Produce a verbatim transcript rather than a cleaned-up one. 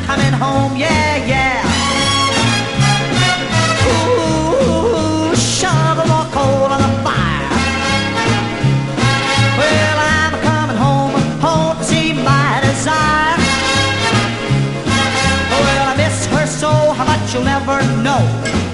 coming home, yeah, yeah. Ooh, shovel more coal on the fire. Well, I'm coming home, home to see my desire. Well, I miss her so, how much you'll never know.